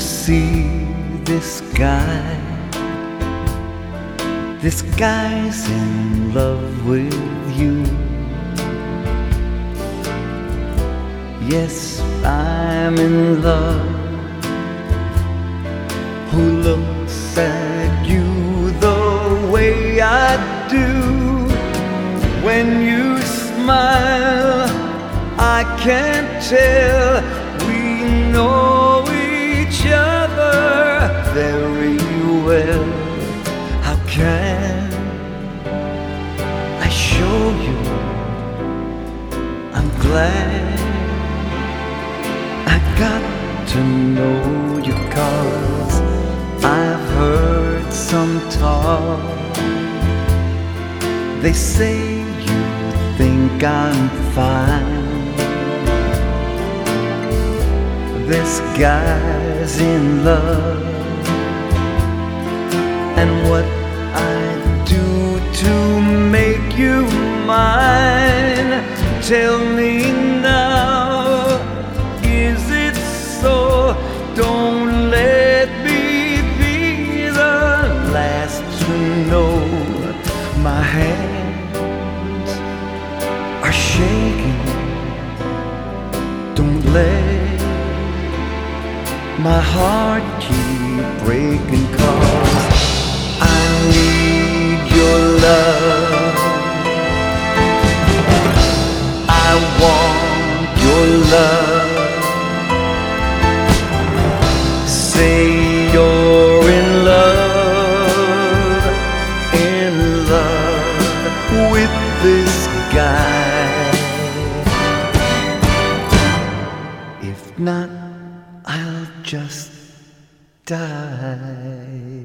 see this guy? This guy's in love with you. Yes, I'm in love. Who looks at you the way I do? When you smile, I can't tell. We know each other very well. How can I show you? I'm glad I got to know you, 'cause I've heard some talk. They say you think I'm fine. This guy's in love, and what I do to make you mine? Tell me now, is it so? Don't let me be the last to know. My hands are shaking. Don't let my heart keep breaking, 'cause I need your love. I want your love. Say you're in love with this guy. If not, I'll just die.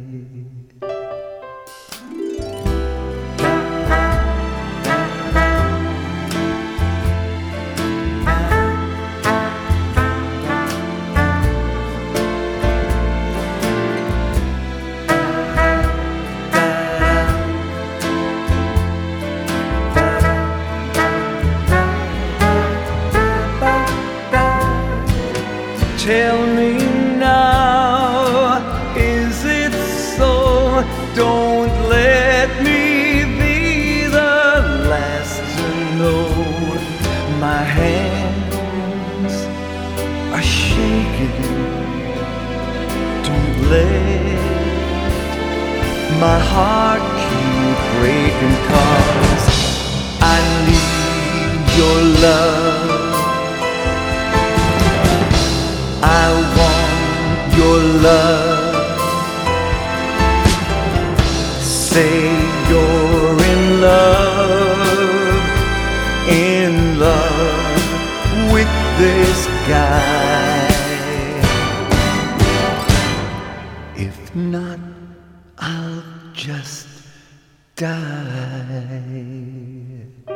Tell me now, is it so? Don't let me be the last to know. My hands are shaking. Don't let my heart keep breaking, 'cause I need your love. I want your love. Say you're in love with this guy. If not, I'll just die.